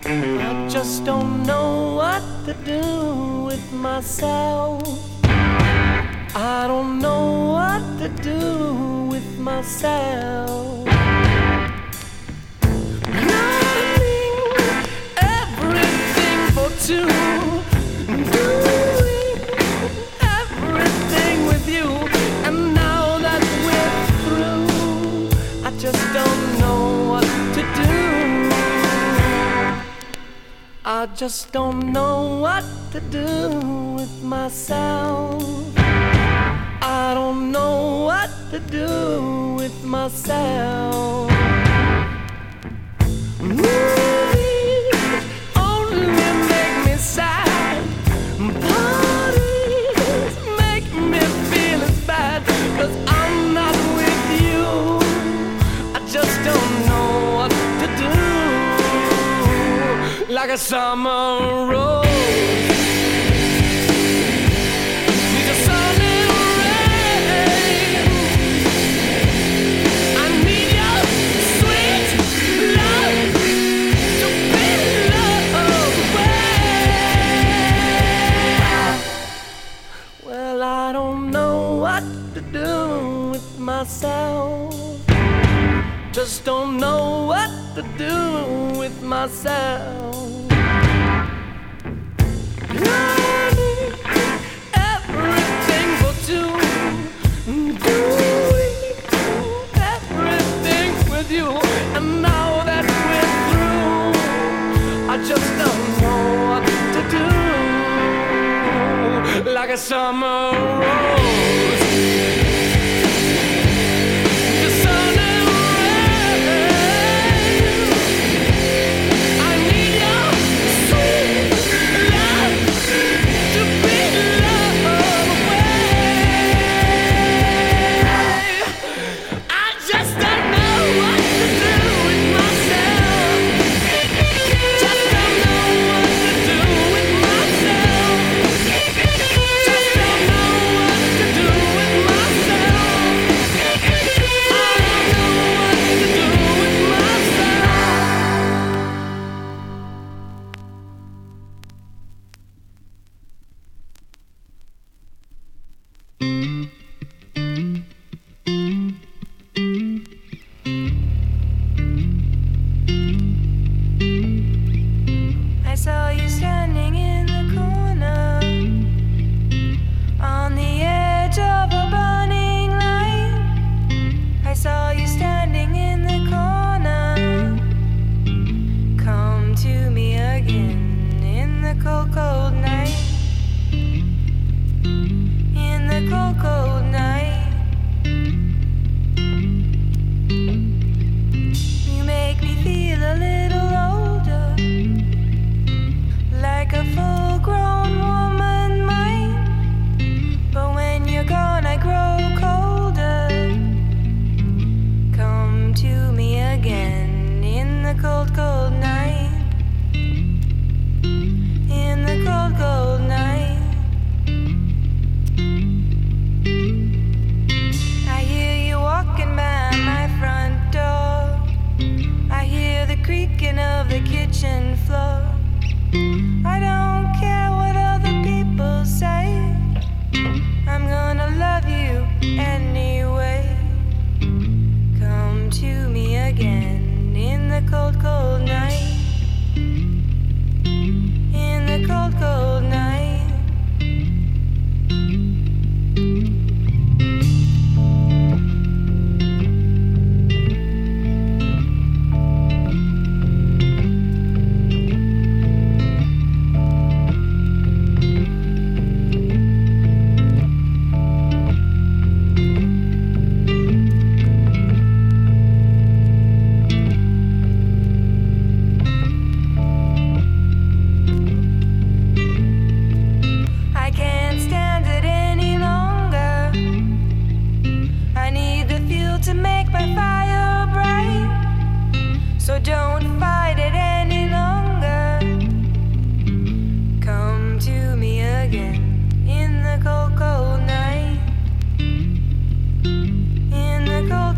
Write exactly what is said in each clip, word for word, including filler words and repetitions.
I just don't know what to do with myself. I don't know what to do with myself. Running everything for two, doing everything with you, and now that we're through, I just don't know what to do. I just don't know what to do with myself. I don't know what to do with myself. Movies only make me sad. Parties make me feel as bad, 'cause I'm not with you. I just don't know what to do. Like a summer rose. Myself, just don't know what to do with myself. Running everything for two, doing everything with you, and now that we're through, I just don't know what to do. Like a summer rose.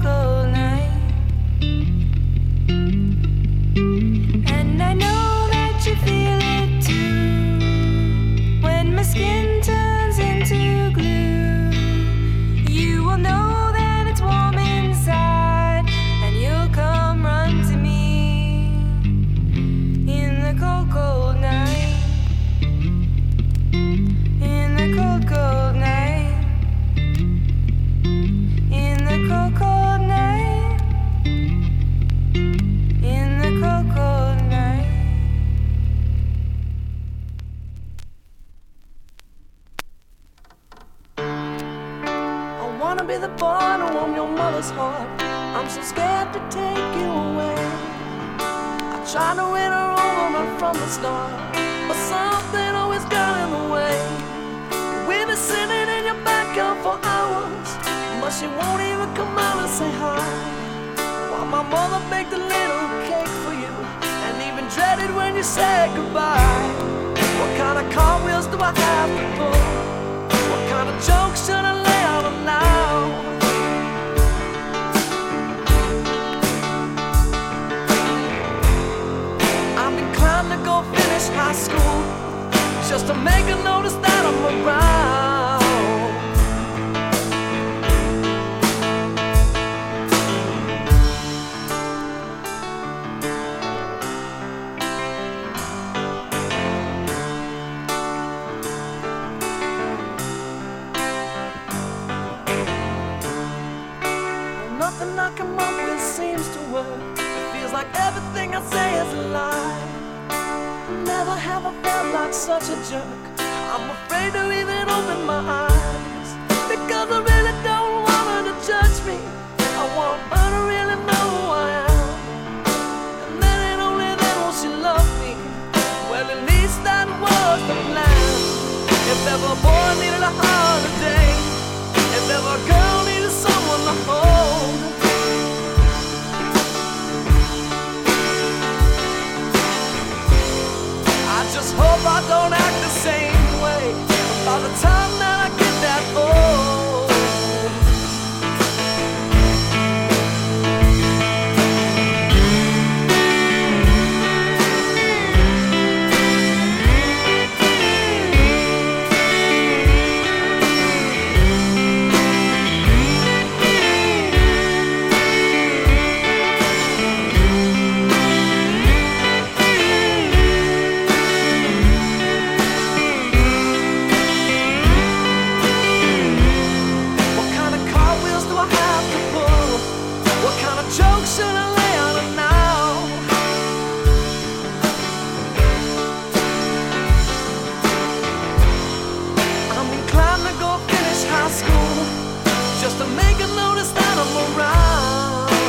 And I know that mother's heart. I'm so scared to take you away. I tried to win her over right from the start, but something always got in the way. We've been sitting in your backyard for hours, but she won't even come out and say hi. While my mother baked a little cake for you, and even dreaded when you said goodbye. What kind of cartwheels do I have to pull? What kind of jokes should I lay out on now? I'm inclined to go finish high school, just to make her notice that I'm around. Nothing I come up with seems to work. It feels like everything I say is a lie. Never have I felt like such a jerk. I'm afraid to even open my eyes, because I really don't want her to judge me. I want her to really know who I am, and then and only then will she love me. Well, at least that was the plan. If ever a boy needed a holiday, if ever a girl needed someone to hold, I just hope I don't act the same way by the time that I get that old. Jokes should I lay on her now? I'm inclined to go finish high school, just to make her notice that I'm around.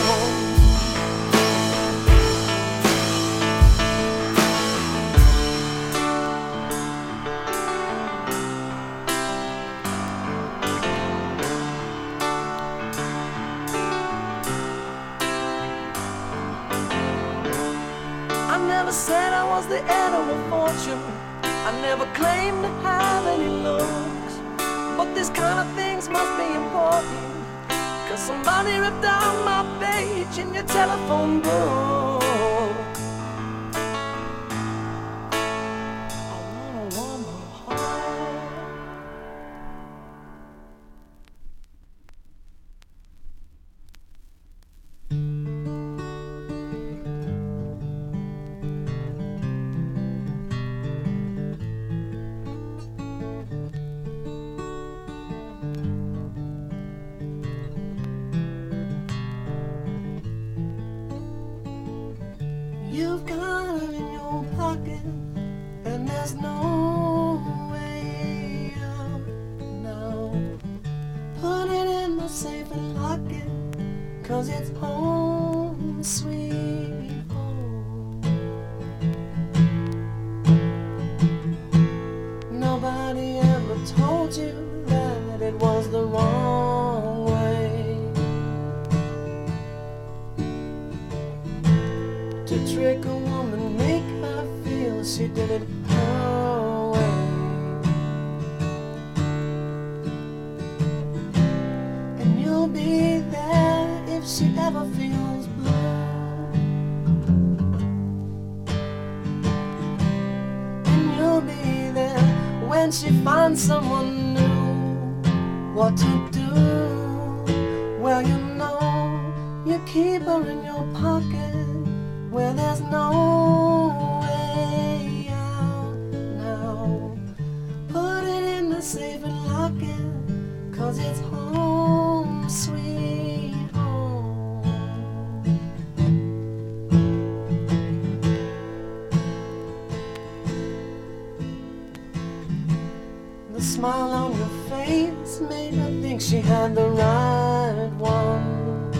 I never said I was the heir of a fortune. I never claimed to have any looks, but these kind of things must be important, 'cause somebody ripped out my page in your telephone book. I wanna warm her heart. You've got her in your pocket, and there's no way out now. Put it in the safe and lock it, 'cause it's home sweet home. Nobody ever told you that it was the wrong way to trick a woman, make her feel she did it her way. And you'll be there if she ever feels blue, and you'll be there when she finds someone new. What to do? Well, you know, you keep her in your pocket where there's no way out now. Put it in the safe and lock it, 'cause it's home sweet home. The smile on your face made her think she had the right one.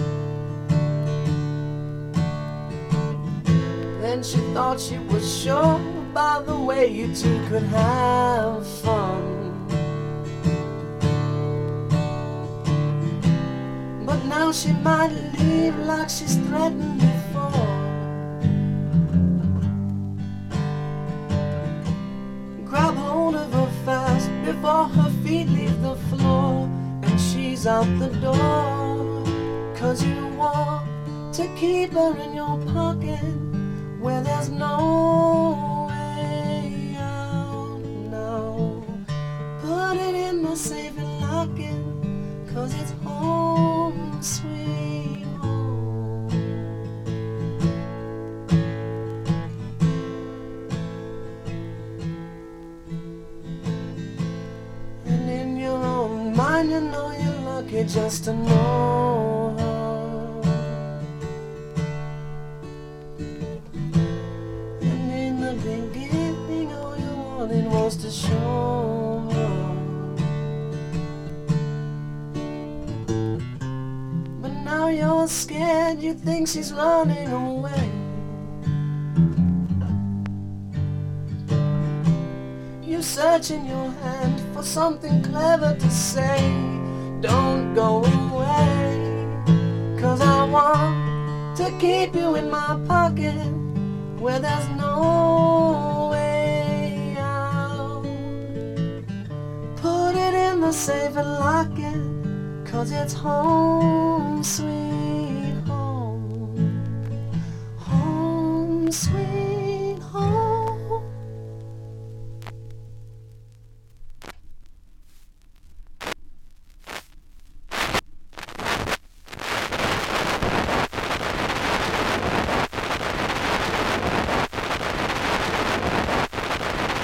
and she thought she was sure by the way you two could have fun. But now she might leave like she's threatened before. Grab hold of her fast before her feet leave the floor, and she's out the door. Cause you want to keep her in your pocket where there's no way out now. Put it in the safe and lock it, cause it's home sweet home. And in your own mind you know you're lucky just to know her. Wants to show her. But now you're scared, you think she's running away. You search in your hand for something clever to say. Don't go away, cause I want to keep you in my pocket where there's no way. Put it in the safe and lock it, cause it's home sweet